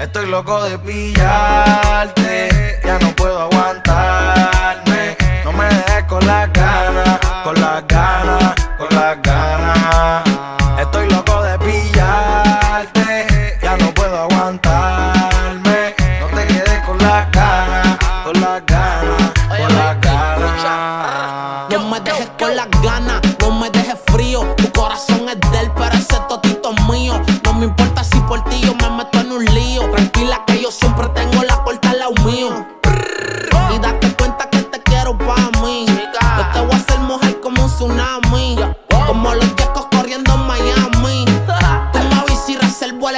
Estoy loco de pillarte, ya no puedo aguantarme. No me dejes con las ganas, con las ganas, con las ganas. Estoy loco de pillarte, ya no puedo aguantarme. No te quedes con las ganas, con las ganas, con las ganas. No me dejes con las ganas, no me dejes frío. Tu corazón es de él, pero ese totito es mío. No me importa si por ti yo me meto